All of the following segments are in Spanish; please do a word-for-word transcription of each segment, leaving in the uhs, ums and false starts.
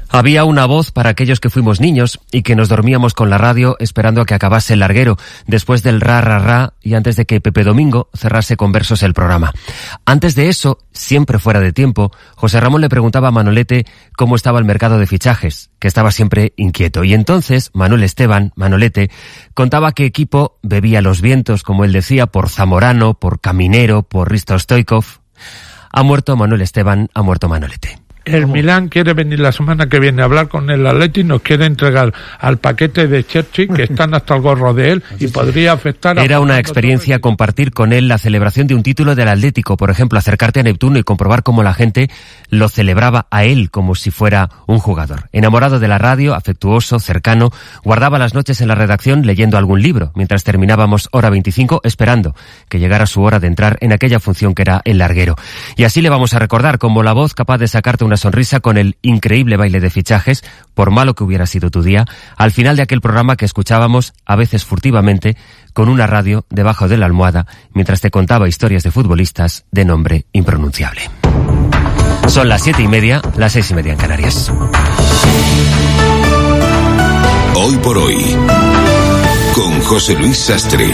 Había una voz para aquellos que fuimos niños y que nos dormíamos con la radio esperando a que acabase el larguero, después del ra ra ra y antes de que Pepe Domingo cerrase con versos el programa. Antes de eso, siempre fuera de tiempo, José Ramón le preguntaba a Manolete cómo estaba el mercado de fichajes, que estaba siempre inquieto. Y entonces Manuel Esteban, Manolete, contaba qué equipo bebía los vientos, como él decía, por Zamorano, por Caminero, por Risto Stoichkov. Ha muerto Manuel Esteban, ha muerto Manolete. El Milán quiere venir la semana que viene a hablar con el Atleti y nos quiere entregar al paquete de Churchill, que están hasta el gorro de él, y podría afectar a... Era una experiencia compartir con él la celebración de un título del Atlético, por ejemplo, acercarte a Neptuno y comprobar cómo la gente lo celebraba a él como si fuera un jugador. Enamorado de la radio, afectuoso, cercano, guardaba las noches en la redacción leyendo algún libro, mientras terminábamos hora veinticinco esperando que llegara su hora de entrar en aquella función que era el larguero. Y así le vamos a recordar como la voz capaz de sacarte una sonrisa con el increíble baile de fichajes, por malo que hubiera sido tu día, al final de aquel programa que escuchábamos, a veces furtivamente, con una radio debajo de la almohada, mientras te contaba historias de futbolistas de nombre impronunciable. Son las siete y media, las seis y media en Canarias. Hoy por hoy, con José Luis Sastre.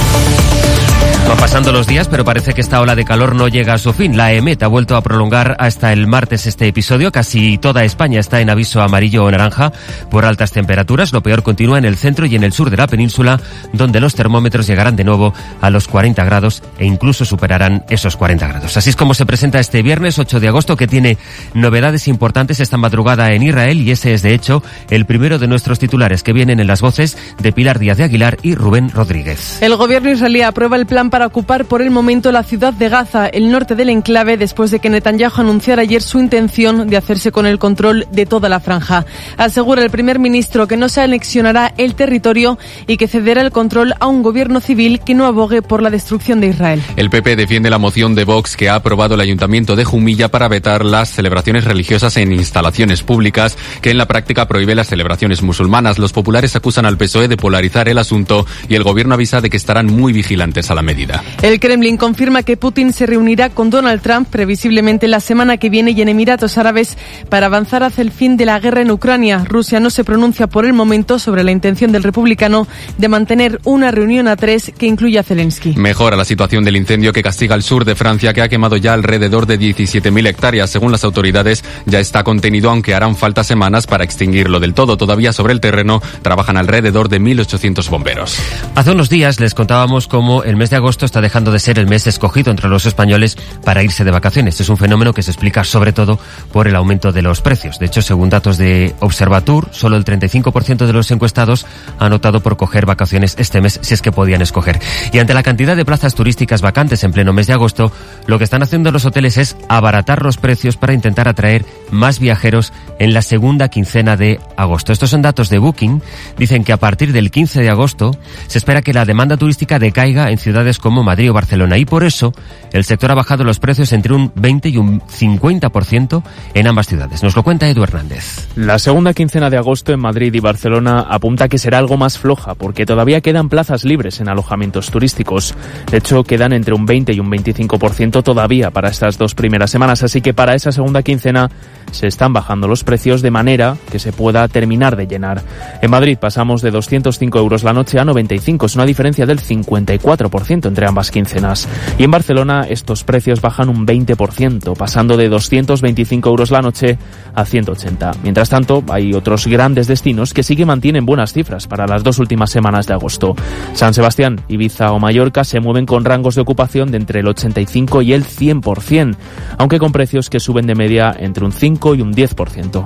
Van pasando los días, pero parece que esta ola de calor no llega a su fin. La EMET ha vuelto a prolongar hasta el martes este episodio. Casi toda España está en aviso amarillo o naranja por altas temperaturas. Lo peor continúa en el centro y en el sur de la península, donde los termómetros llegarán de nuevo a los cuarenta grados e incluso superarán esos cuarenta grados. Así es como se presenta este viernes ocho de agosto, que tiene novedades importantes esta madrugada en Israel, y ese es de hecho el primero de nuestros titulares, que vienen en las voces de Pilar Díaz de Aguilar y Rubén Rodríguez. El gobierno israelí aprueba el plan para ocupar por el momento la ciudad de Gaza, el norte del enclave, después de que Netanyahu anunciara ayer su intención de hacerse con el control de toda la franja. Asegura el primer ministro que no se anexionará el territorio y que cederá el control a un gobierno civil que no abogue por la destrucción de Israel. El P P defiende la moción de Vox que ha aprobado el Ayuntamiento de Jumilla para vetar las celebraciones religiosas en instalaciones públicas, que en la práctica prohíbe las celebraciones musulmanas. Los populares acusan al P S O E de polarizar el asunto y el gobierno avisa de que estarán muy vigilantes a la medida. El Kremlin confirma que Putin se reunirá con Donald Trump previsiblemente la semana que viene y en Emiratos Árabes para avanzar hacia el fin de la guerra en Ucrania. Rusia no se pronuncia por el momento sobre la intención del republicano de mantener una reunión a tres que incluya a Zelensky. Mejora la situación del incendio que castiga el sur de Francia, que ha quemado ya alrededor de diecisiete mil hectáreas. Según las autoridades, ya está contenido, aunque harán falta semanas para extinguirlo del todo. Todavía sobre el terreno trabajan alrededor de mil ochocientos bomberos. Hace unos días les contábamos cómo el mes de agosto está dejando de ser el mes escogido entre los españoles para irse de vacaciones. Es un fenómeno que se explica sobre todo por el aumento de los precios. De hecho, según datos de Observatur, solo el treinta y cinco por ciento de los encuestados han optado por coger vacaciones este mes, si es que podían escoger. Y ante la cantidad de plazas turísticas vacantes en pleno mes de agosto, lo que están haciendo los hoteles es abaratar los precios para intentar atraer más viajeros en la segunda quincena de agosto. Estos son datos de Booking. Dicen que a partir del quince de agosto se espera que la demanda turística decaiga en ciudades como Madrid o Barcelona, y por eso el sector ha bajado los precios entre un veinte y un cincuenta por ciento en ambas ciudades. Nos lo cuenta Edu Hernández. La segunda quincena de agosto en Madrid y Barcelona apunta que será algo más floja, porque todavía quedan plazas libres en alojamientos turísticos. De hecho, quedan entre un veinte y un veinticinco por ciento todavía para estas dos primeras semanas, así que para esa segunda quincena se están bajando los precios de manera que se pueda terminar de llenar. En Madrid pasamos de doscientos cinco euros la noche a noventa y cinco, es una diferencia del cincuenta y cuatro por ciento entre ambas quincenas. Y en Barcelona estos precios bajan un veinte por ciento, pasando de doscientos veinticinco euros la noche a ciento ochenta. Mientras tanto, hay otros grandes destinos que sí que mantienen buenas cifras para las dos últimas semanas de agosto. San Sebastián, Ibiza o Mallorca se mueven con rangos de ocupación de entre el ochenta y cinco y el cien por ciento, aunque con precios que suben de media entre un cinco y un diez por ciento.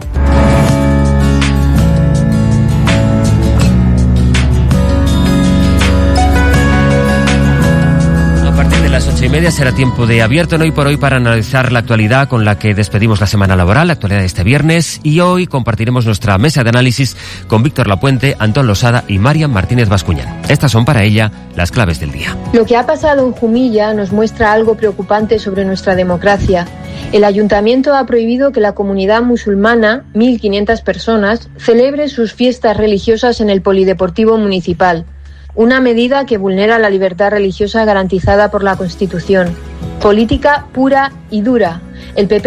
Las ocho y media será tiempo de Abierto en Hoy por Hoy para analizar la actualidad con la que despedimos la semana laboral, la actualidad de este viernes, y hoy compartiremos nuestra mesa de análisis con Víctor Lapuente, Antón Losada y Marian Martínez Bascuñán. Estas son para ella las claves del día. Lo que ha pasado en Jumilla nos muestra algo preocupante sobre nuestra democracia. El ayuntamiento ha prohibido que la comunidad musulmana, mil quinientas personas, celebre sus fiestas religiosas en el polideportivo municipal. Una medida que vulnera la libertad religiosa garantizada por la Constitución. Política pura y dura. El P P